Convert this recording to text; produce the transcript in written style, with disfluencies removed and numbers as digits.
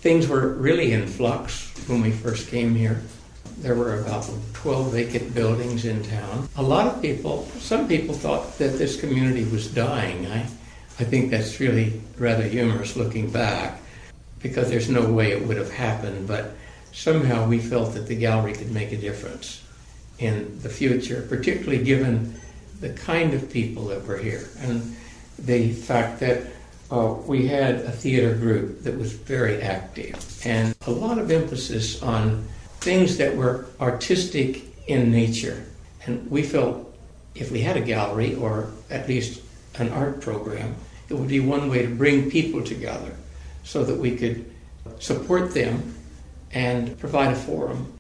Things were really in flux when we first came here. There were about 12 vacant buildings in town. A lot of people, some people thought that this community was dying. I think that's really rather humorous looking back, because there's no way it would have happened, but somehow we felt that the gallery could make a difference in the future, particularly given the kind of people that were here and the fact that we had a theater group that was very active and a lot of emphasis on things that were artistic in nature. And we felt if we had a gallery or at least an art program, it would be one way to bring people together so that we could support them and provide a forum